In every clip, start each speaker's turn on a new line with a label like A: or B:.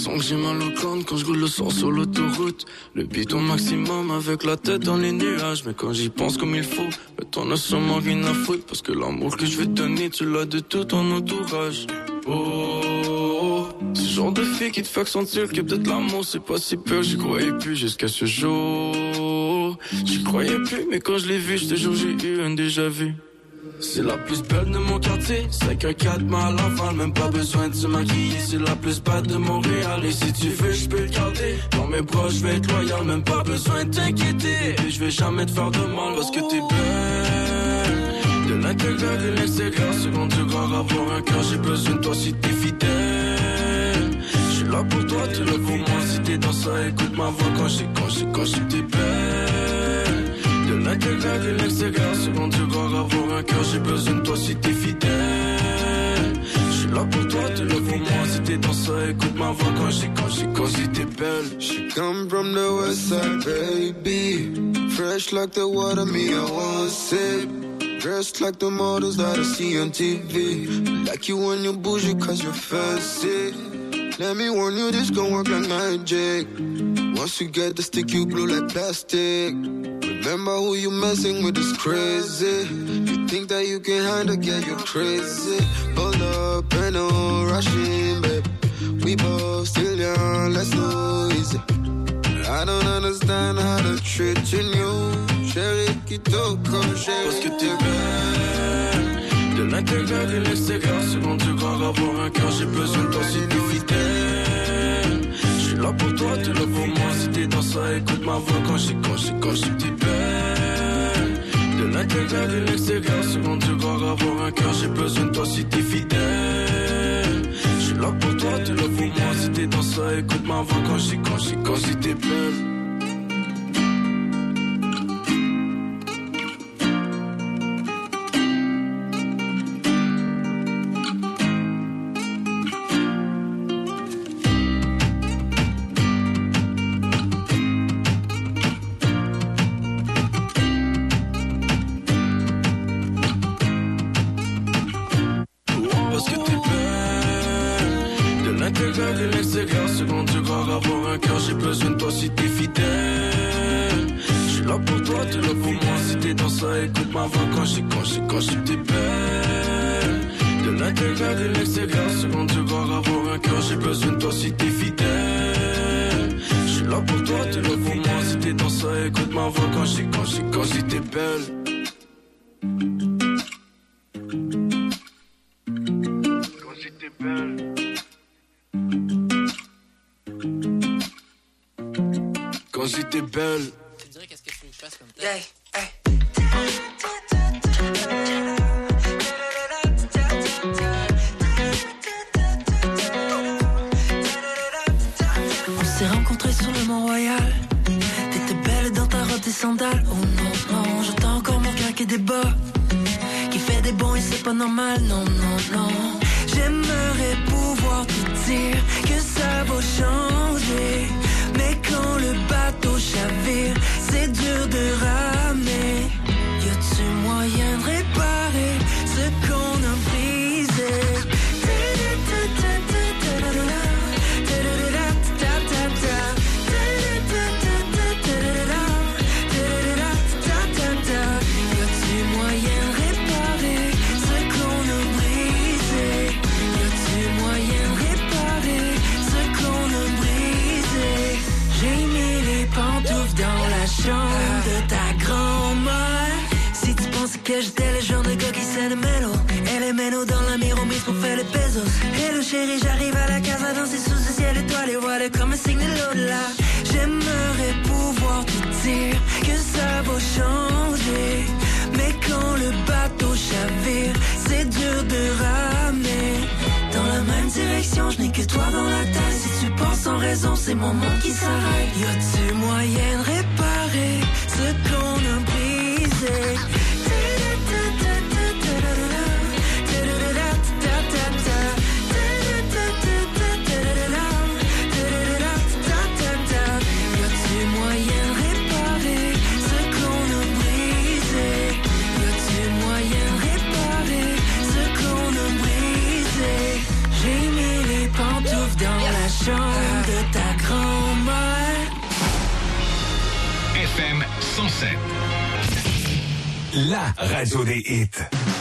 A: sens que j'ai mal au crâne quand je roule le sang sur l'autoroute. Le beat au maximum avec la tête dans les nuages. Mais quand j'y pense comme il faut, le temps n'a sûrement rien à foutre. Parce que l'amour que je vais te donner, tu l'as de tout ton entourage. Oh, ce genre de fille qui te fait sentir que peut-être l'amour c'est pas si peur. J'y croyais plus jusqu'à ce jour. J'y croyais plus, mais quand je l'ai vue, je te jure j'ai eu un déjà vu. C'est la plus belle de mon quartier, 5-4 mal à Laval, même pas besoin de se maquiller. C'est la plus belle de Montréal, et si tu veux je peux le garder. Dans mes bras je vais être loyal, même pas besoin de t'inquiéter. Et je vais jamais te faire de mal parce que t'es belle. De l'intérieur et l'extérieur, selon tu crois avoir un cœur. J'ai besoin de toi si t'es fidèle. Je suis là pour toi, tu es là pour moi. Si t'es dans ça, écoute ma voix quand je t'es belle. De l'intérieur et l'extérieur, selon tu crois avoir un cœur. J'ai besoin de toi si t'es fidèle. Je suis là pour toi, tu es là pour moi. Si t'es dans ça, écoute ma voix quand t'es belle.
B: She come from the west side, baby. Fresh like the water, me I want sip. Dressed like the models that I see on TV. Like you when you bougie cause you're fancy. Let me warn you, this gon' work like magic. Once you get the stick, you glue like plastic. Remember who you messing with is crazy. You think that you can handle, yeah, you're crazy. Hold up, ain't no rushing, babe. We both still young, let's go easy. I don't understand how to treat you. Chérie qui toque, chérie.
A: Parce que t'es belle. De l'intérieur et l'extérieur, selon tu crois avoir un cœur. J'ai besoin de toi si t'es fidèle. Je suis là pour toi, t'es là pour moi. Si t'es dans ça, écoute ma voix quand t'es belle. De l'intérieur et l'extérieur, selon tu crois avoir un cœur. J'ai besoin de toi si t'es fidèle. Je suis là pour toi, t'es là pour moi. Si t'es dans ça, écoute ma voix quand t'es belle. Quand j'étais belle. De l'intérieur et l'extérieur, selon tu crois avoir un cœur. J'ai besoin de toi si t'es fidèle. Je suis là pour toi, t'es là pour moi. Si t'es dans ça, écoute ma voix quand j'étais belle. Quand j'étais belle. Quand j'étais belle.
C: Tu dirais qu'est-ce que tu veux que je fasse comme ça?
D: Hey, hey.
E: On s'est rencontrés sur le Mont-Royal. T'étais belle dans ta robe, tes sandales. Oh non, non, j'entends encore mon cœur qui débat, qui fait des bonds et c'est pas normal. Non, non, non. J'aimerais pouvoir te dire que ça va changer, mais quand le bateau chavire, c'est dur de ramer. Y a-tu moyen de réparer ce qu'on a brisé? Y a-tu moyen de réparer ce qu'on a brisé? Y a-tu moyen de réparer ce qu'on a brisé? J'ai mis les pantoufles dans la chambre de ta grand-mère. Si tu pensais que j'étais le genre de gars qui sait le mélo, elle est mélo dans la miromise pour faire les pesos. Hello chérie, j'arrive à la casa danser sous ce ciel étoilé, voilà comme un signe de l'au-delà. J'aimerais pouvoir te dire que ça va changer, mais quand le bateau chavire, c'est dur de ramer. Dans la même direction, je n'ai que toi dans la tête. Si tu penses sans raison, c'est mon monde qui s'arrête. Y a-tu moyen de réparer ce qu'on a brisé? Dans la chambre de ta grand-mère.
D: FM 107. La radio des hits.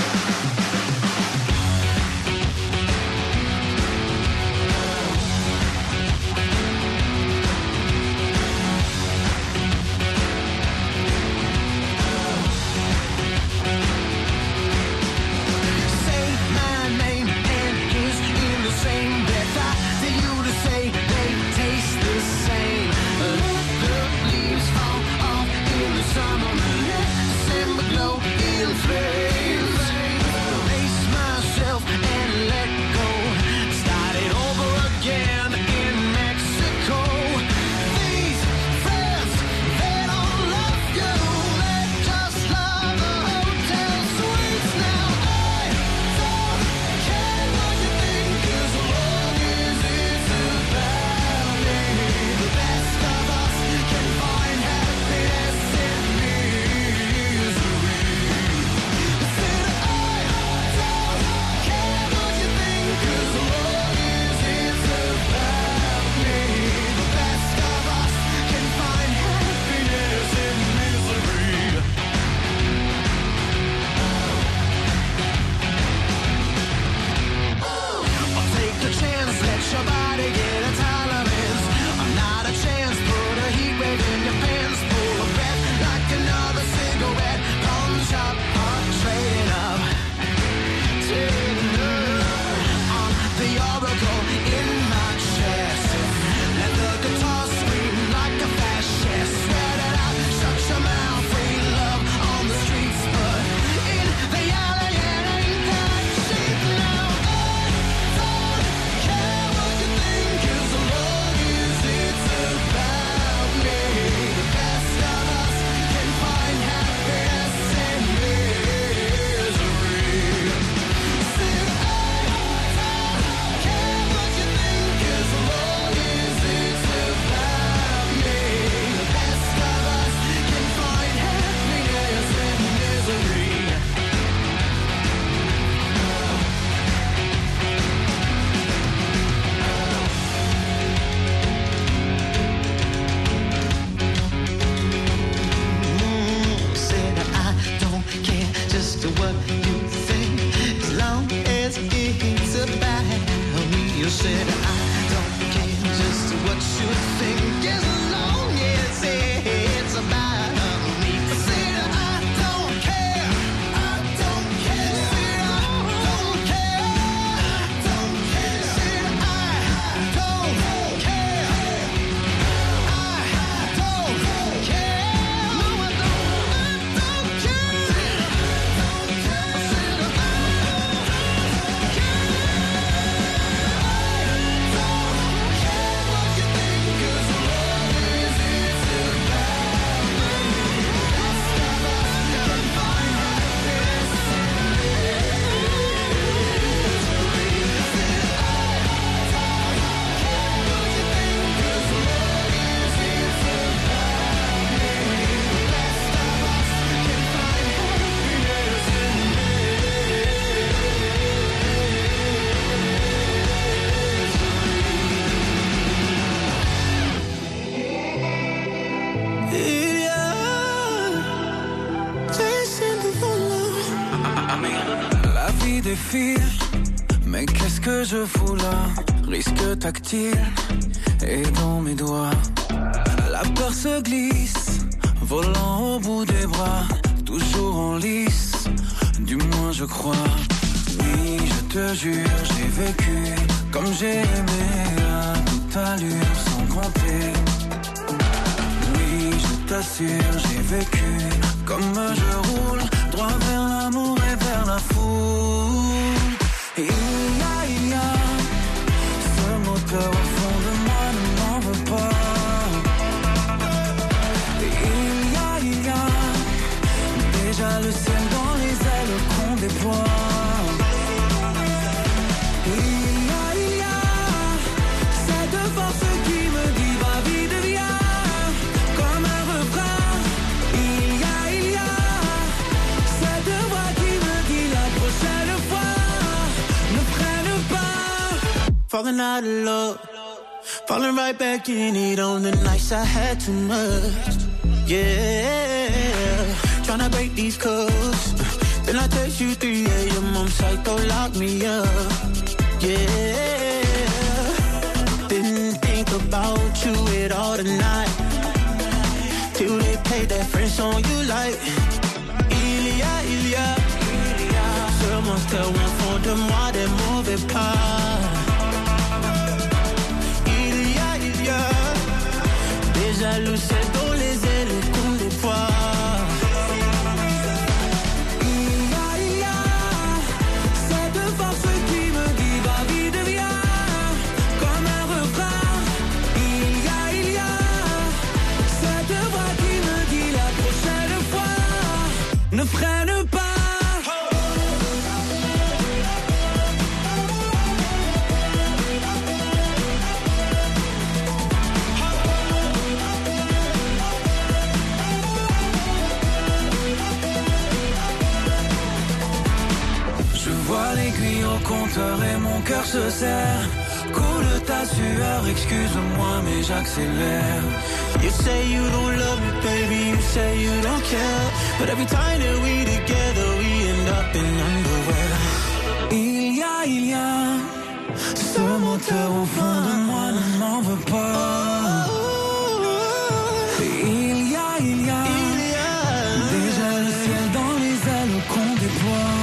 E: Mais qu'est-ce que je fous là? Risque tactile et dans mes doigts. La peur se glisse, volant au bout des bras. Toujours en lice, du moins je crois. Oui, je te jure, j'ai vécu comme j'ai aimé à toute allure sans compter. Oui, je t'assure, j'ai vécu comme je roule droit vers l'amour et vers la foule. Il y a ce moteur au fond de moi, ne m'en veux pas. Il y a déjà le ciel dans les ailes qu'on déploie. Il y a cette force qui me dit va vite viens, comme un refrain. Il y a cette voix qui me dit la prochaine fois ne freine pas. Falling out of love, falling right back in it on the nights I had too much. Yeah, tryna break these codes. Then I text you 3 a.m. I'm psycho, lock me up. Yeah, didn't think about you at all tonight. Till they played that French song you like. Il y a seulement c'était au fond de moi des mauvais pas. Il y a des jaloux, c'est dans les ailes comme des poids. Il y a cette force qui me dit va-y, deviens comme un refrain. Il y a cette voix qui me dit la prochaine fois ne freine pas. L'aiguille au compteur et mon cœur se serre. Coule ta sueur, excuse-moi mais j'accélère. You say you don't love me baby, you say you don't care. But every time that we together we end up in underwear. Il y a ce moteur au fond de moi, ne m'en veux pas. Il y a déjà le ciel dans les ailes qu'on déploie.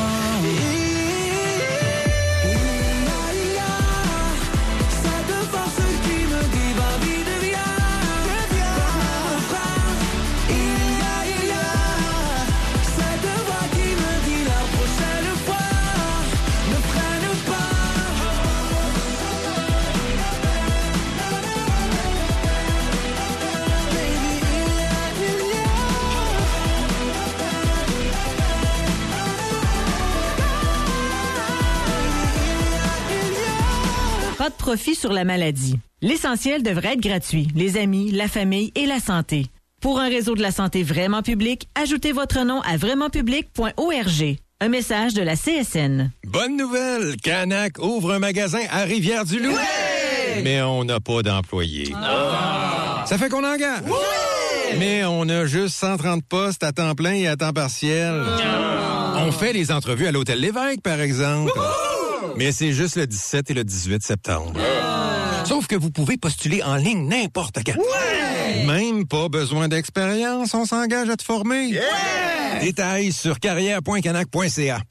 F: Pas de profit sur la maladie. L'essentiel devrait être gratuit. Les amis, la famille et la santé. Pour un réseau de la santé vraiment public, ajoutez votre nom à vrementpublic.org. Un message de la CSN.
G: Bonne nouvelle! Canac ouvre un magasin à Rivière-du-Loup. Ouais! Mais on n'a pas d'employés. Oh! Ça fait qu'on engage. Ouais! Mais on a juste 130 postes à temps plein et à temps partiel. Oh! On fait les entrevues à l'Hôtel Lévesque, par exemple. Mais c'est juste le 17 et le 18 septembre. Sauf que vous pouvez postuler en ligne n'importe quand. Ouais! Même pas besoin d'expérience, on s'engage à te former. Yeah! Détails sur carrière.canac.ca.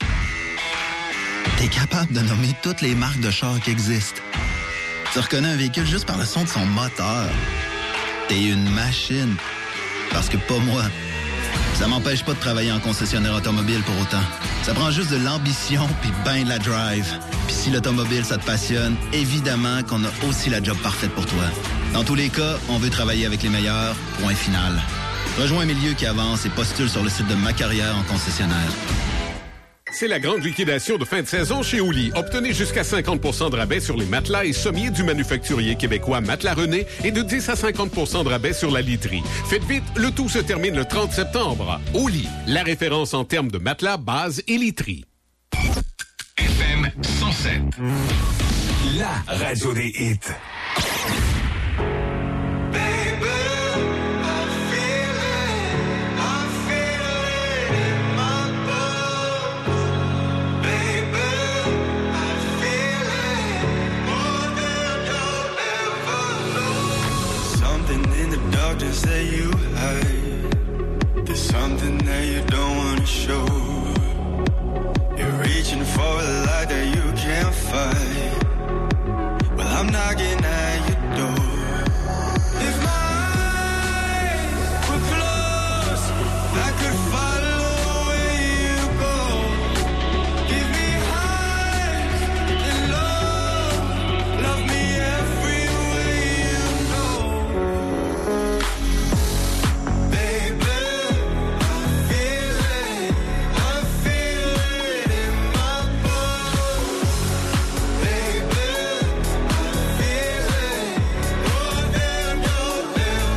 H: T'es capable de nommer toutes les marques de chars qui existent. Tu reconnais un véhicule juste par le son de son moteur. T'es une machine. Parce que pas moi. Ça m'empêche pas de travailler en concessionnaire automobile pour autant. Ça prend juste de l'ambition puis ben de la drive. Puis si l'automobile, ça te passionne, évidemment qu'on a aussi la job parfaite pour toi. Dans tous les cas, on veut travailler avec les meilleurs, point final. Rejoins un milieu qui avance et postule sur le site de Ma Carrière en concessionnaire.
I: C'est la grande liquidation de fin de saison chez Ouli. Obtenez jusqu'à 50% de rabais sur les matelas et sommiers du manufacturier québécois Matelas René et de 10 à 50% de rabais sur la literie. Faites vite, le tout se termine le 30 septembre. Ouli, la référence en termes de matelas, base et literie.
D: FM 107. La radio des hits.
B: Just that you hide. There's something that you don't wanna show. You're reaching for a light that you can't fight. Well, I'm knocking at